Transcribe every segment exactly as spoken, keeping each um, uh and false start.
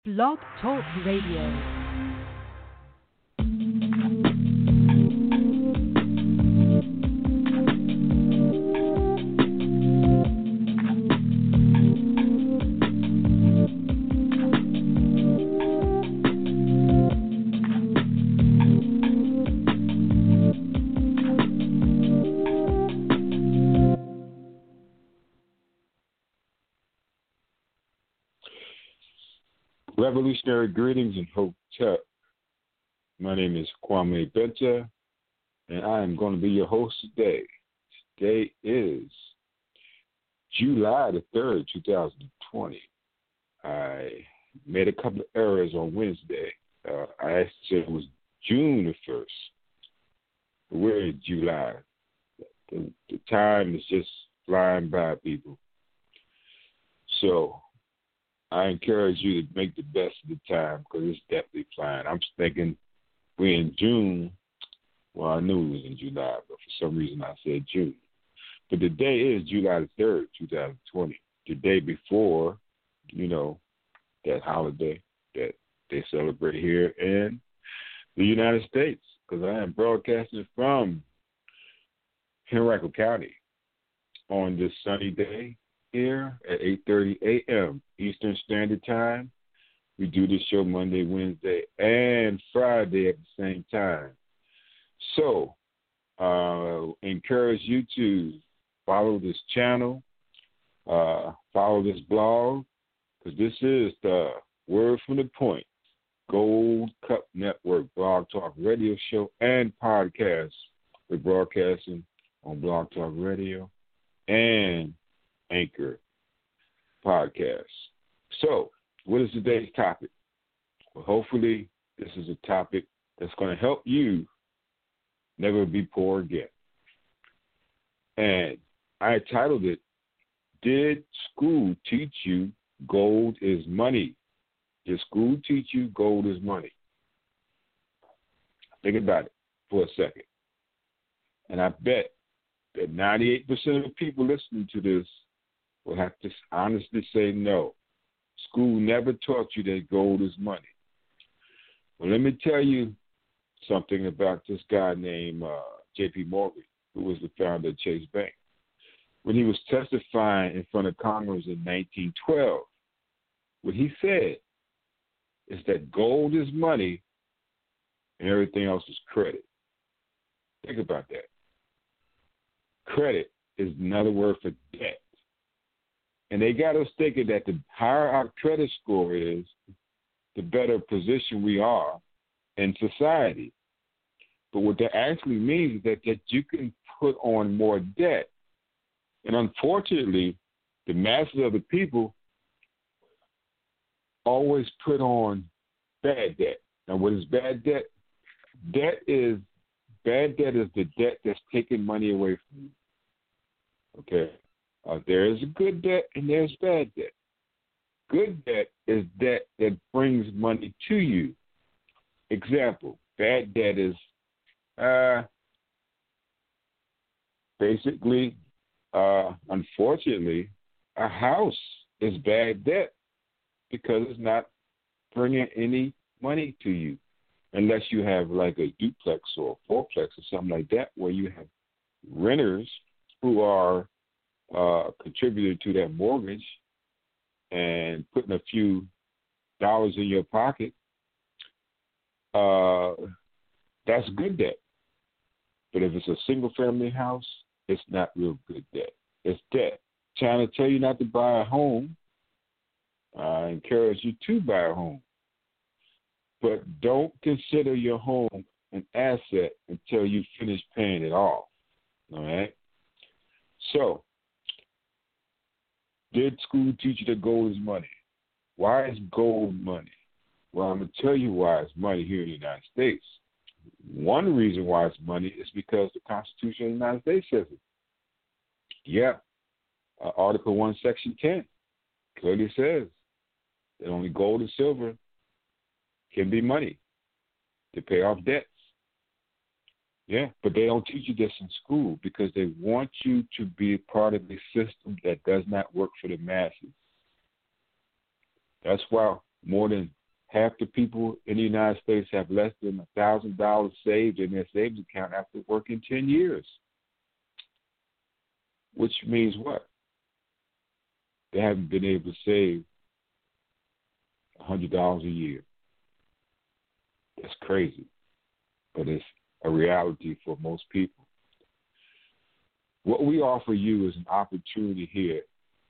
Blog Talk Radio. Revolutionary greetings and hotel. My name is Kwame Benta, and I am going to be your host today. Today is July the third, twenty twenty. I made a couple of errors on Wednesday. Uh, I asked if it was June the first. We're in July. The, the time is just flying by, people. So I encourage you to make the best of the time because it's definitely flying. I'm thinking we're in June. Well, I knew it was in July, but for some reason I said June. But the day is July the third, twenty twenty. The day before, you know, that holiday that they celebrate here in the United States, because I am broadcasting from Henrico County on this sunny day here at eight thirty a.m. Eastern Standard Time. We do this show Monday, Wednesday, and Friday at the same time. So, uh, encourage you to follow this channel, uh, follow this blog, because this is the Word from the Point, Gold Cup Network blog talk radio show and podcast. We're broadcasting on Blog Talk Radio and Anchor podcast. So, what is today's topic? Well, hopefully, this is a topic that's going to help you never be poor again. And I titled it, Did School Teach You Gold is Money? Did school teach you gold is money? Think about it for a second. And I bet that ninety-eight percent of the people listening to this will have to honestly say no. School never taught you that gold is money. Well, let me tell you something about this guy named uh, J P. Morgan, who was the founder of Chase Bank. When he was testifying in front of Congress in nineteen twelve, what he said is that gold is money and everything else is credit. Think about that. Credit is another word for debt. And they got us thinking that the higher our credit score is, the better position we are in society. But what that actually means is that, that you can put on more debt. And unfortunately, the masses of the people always put on bad debt. Now, what is bad debt? Debt is, bad debt is the debt that's taking money away from you. Okay? Uh, there is a good debt and there's bad debt. Good debt is debt that brings money to you. Example, bad debt is uh, basically, uh, unfortunately, a house is bad debt because it's not bringing any money to you unless you have like a duplex or a fourplex or something like that where you have renters who are Uh, contributed to that mortgage and putting a few dollars in your pocket, uh, that's good debt. But if it's a single-family house, it's not real good debt. It's debt. Trying to tell you not to buy a home. I encourage you to buy a home. But don't consider your home an asset until you finish paying it off. All right? So, did school teach you that gold is money? Why is gold money? Well, I'm going to tell you why it's money here in the United States. One reason why it's money is because the Constitution of the United States says it. Yeah. Uh, Article one, Section ten clearly says that only gold and silver can be money to pay off debts. Yeah, but they don't teach you this in school because they want you to be part of a system that does not work for the masses. That's why more than half the people in the United States have less than one thousand dollars saved in their savings account after working ten years. Which means what? They haven't been able to save one hundred dollars a year. That's crazy, but it's a reality for most people. What we offer you is an opportunity here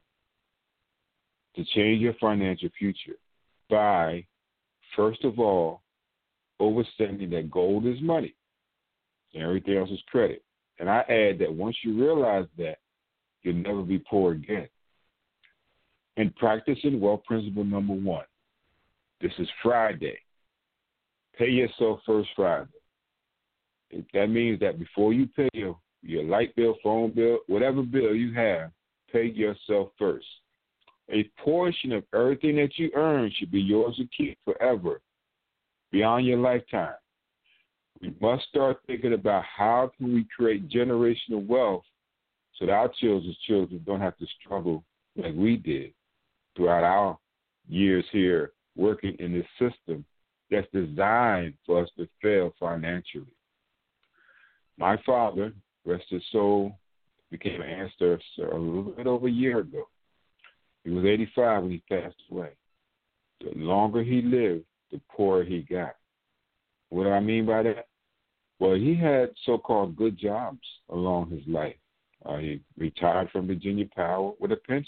to change your financial future by, first of all, understanding that gold is money and everything else is credit. And I add that once you realize that, you'll never be poor again. And practicing wealth principle number one. This is Friday. Pay yourself first Friday. That means that before you pay your, your light bill, phone bill, whatever bill you have, pay yourself first. A portion of everything that you earn should be yours to keep forever, beyond your lifetime. We must start thinking about how can we create generational wealth so that our children's children don't have to struggle like we did throughout our years here working in this system that's designed for us to fail financially. My father, rest his soul, became an ancestor a little bit over a year ago. He was eighty-five when he passed away. The longer he lived, the poorer he got. What do I mean by that? Well, he had so-called good jobs along his life. Uh, he retired from Virginia Power with a pension.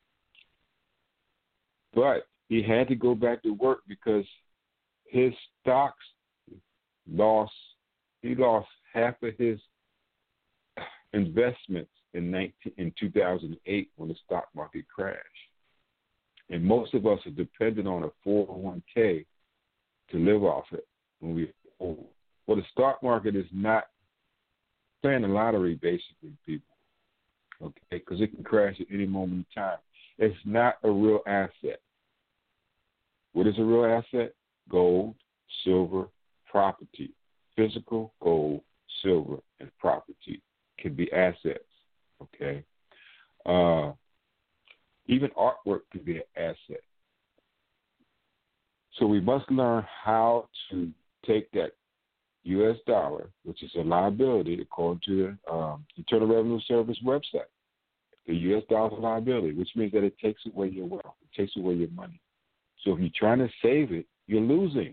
But he had to go back to work because his stocks lost, he lost half of his investments in nineteen in two thousand eight when the stock market crashed. And most of us are dependent on a four oh one k to live off it when we're old. Well, the stock market is not playing the lottery, basically, people, okay, because it can crash at any moment in time. It's not a real asset. What is a real asset? Gold, silver, property. Physical, gold, silver, and property can be assets, okay? Uh, even artwork can be an asset. So we must learn how to take that U S dollar, which is a liability according to the um, Internal Revenue Service website. The U S dollar is a liability, which means that it takes away your wealth. It takes away your money. So if you're trying to save it, you're losing.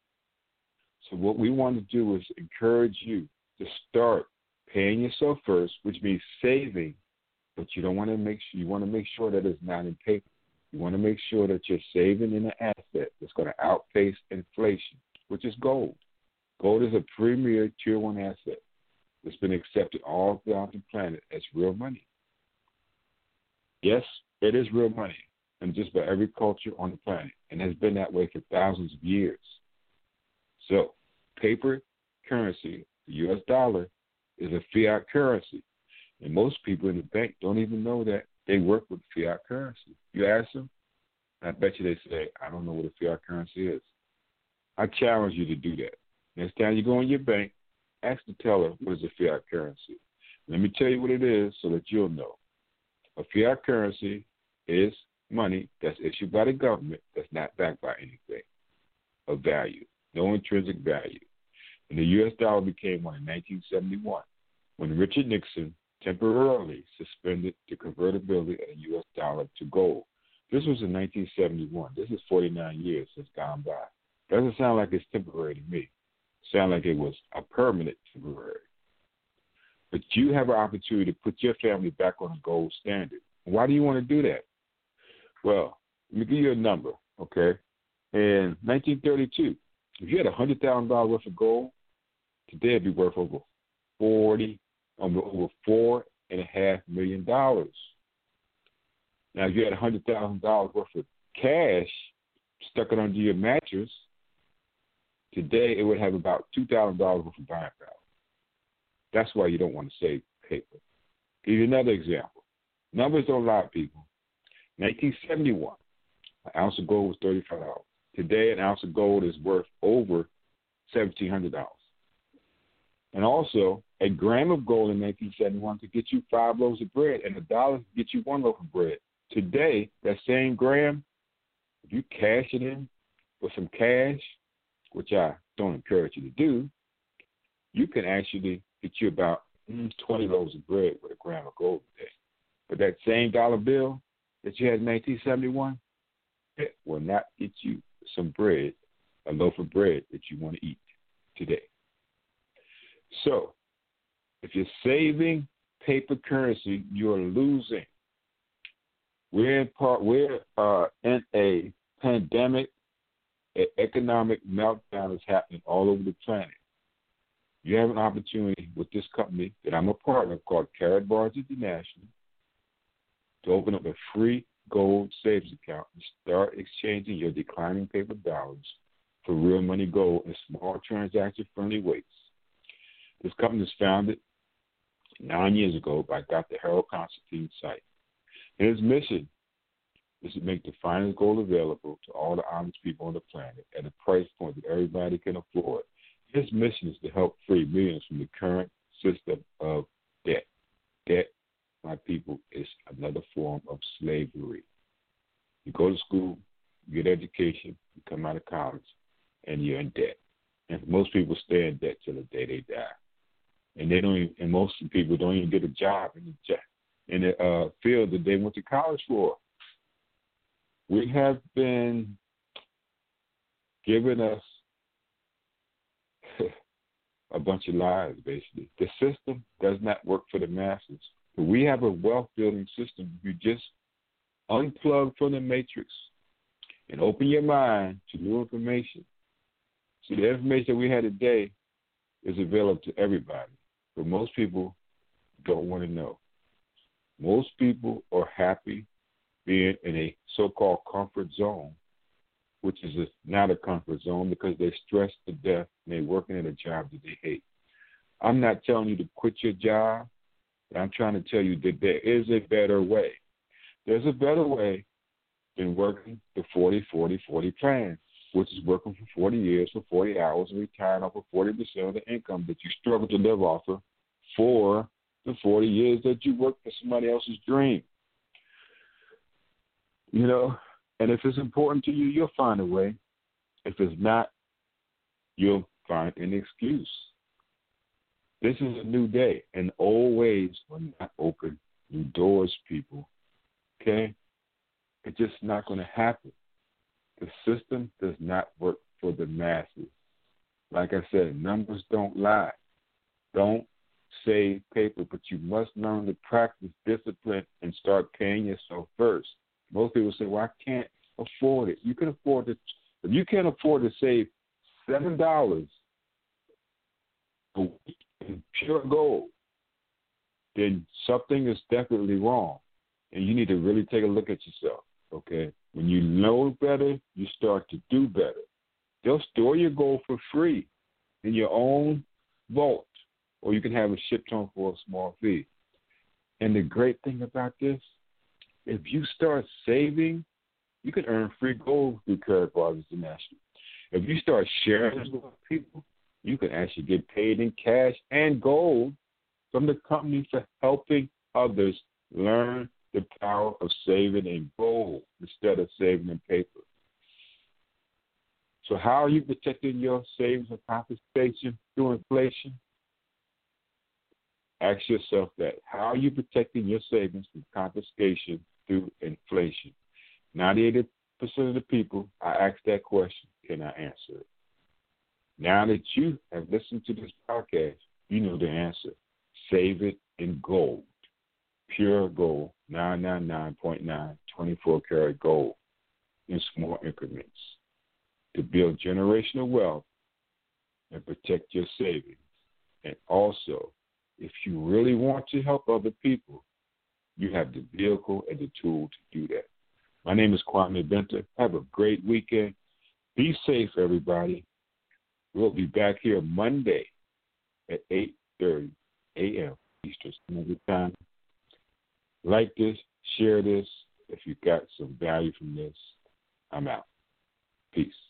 So what we want to do is encourage you to start paying yourself first, which means saving, but you don't want to make sure, you want to make sure that it's not in paper. You want to make sure that you're saving in an asset that's going to outpace inflation, which is gold. Gold is a premier tier one asset that's been accepted all throughout the planet as real money. Yes, it is real money, and just by every culture on the planet, and has been that way for thousands of years. So, paper currency, the U S dollar, is a fiat currency, and most people in the bank don't even know that they work with fiat currency. You ask them, I bet you they say, I don't know what a fiat currency is. I challenge you to do that. Next time you go in your bank, ask the teller, what is a fiat currency? Let me tell you what it is so that you'll know. A fiat currency is money that's issued by the government that's not backed by anything of value, no intrinsic value. And the U S dollar became one in nineteen seventy-one when Richard Nixon temporarily suspended the convertibility of the U S dollar to gold. This was in nineteen seventy-one. This is forty-nine years that's gone by. Doesn't sound like it's temporary to me. It sounds like it was a permanent temporary. But you have an opportunity to put your family back on a gold standard. Why do you want to do that? Well, let me give you a number, okay? In nineteen thirty-two, if you had one hundred thousand dollars worth of gold, today it'd be worth over forty, over four and a half million dollars. Now, if you had one hundred thousand dollars worth of cash stuck it under your mattress, today it would have about two thousand dollars worth of buying power. That's why you don't want to save paper. Give you another example. Numbers don't lie, people. nineteen seventy-one, an ounce of gold was thirty-five dollars. Today, an ounce of gold is worth over seventeen hundred dollars. And also, a gram of gold in nineteen seventy-one could get you five loaves of bread, and a dollar could get you one loaf of bread. Today, that same gram If you cash it in with some cash, which I don't encourage you to do, you can actually get you about mm, twenty loaves of bread with a gram of gold a day. But that same dollar bill that you had in nineteen seventy-one, it will not get you some bread, a loaf of bread that you want to eat today. So, if you're saving paper currency, you're losing. We're in part. We're uh, in a pandemic. An economic meltdown is happening all over the planet. You have an opportunity with this company that I'm a partner of called Karatbars International to open up a free gold savings account and start exchanging your declining paper dollars for real money gold in small transaction-friendly ways. This company was founded nine years ago by Doctor Harold Constantine Site. And his mission is to make the finest gold available to all the honest people on the planet at a price point that everybody can afford. His mission is to help free millions from the current system of debt. Debt, my people, is another form of slavery. You go to school, you get education, you come out of college, and you're in debt. And most people stay in debt till the day they die. And they don't even, and most people don't even get a job in the job in the uh, field that they went to college for. We have been given us a bunch of lies, basically. The system does not work for the masses. But we have a wealth-building system. You just unplug from the matrix and open your mind to new information. See, the information that we had today is available to everybody, but most people don't want to know. Most people are happy being in a so-called comfort zone, which is a, not a comfort zone because they're stressed to death and they're working at a job that they hate. I'm not telling you to quit your job, but I'm trying to tell you that there is a better way. There's a better way than working the forty forty forty plan, which is working for forty years for forty hours and retiring off of forty percent of the income that you struggle to live off of for the forty years that you work for somebody else's dream. You know, and if it's important to you, you'll find a way. If it's not, you'll find an excuse. This is a new day, and old ways will not open new doors, people. Okay? It's just not going to happen. The system does not work for the masses. Like I said, numbers don't lie. Don't save paper, but you must learn to practice discipline and start paying yourself first. Most people say, well, I can't afford it. You can afford it. If you can't afford to save seven dollars a week in pure gold, then something is definitely wrong. And you need to really take a look at yourself, okay? When you know better, you start to do better. They'll store your gold for free in your own vault, or you can have it shipped home for a small fee. And the great thing about this, if you start saving, you can earn free gold through Karatbars International. If you start sharing this with people, you can actually get paid in cash and gold from the company for helping others learn the power of saving in gold instead of saving in paper. So how are you protecting your savings from confiscation through inflation? Ask yourself that. How are you protecting your savings from confiscation through inflation? ninety-eight percent of the people I ask that question cannot answer it. Now that you have listened to this podcast, you know the answer. Save it in gold. Pure gold, nine ninety-nine point nine, twenty-four karat gold in small increments to build generational wealth and protect your savings. And also, if you really want to help other people, you have the vehicle and the tool to do that. My name is Kwame Benter. Have a great weekend. Be safe, everybody. We'll be back here Monday at eight thirty a.m. Eastern Standard Time. Like this, share this. If you got some value from this, I'm out. Peace.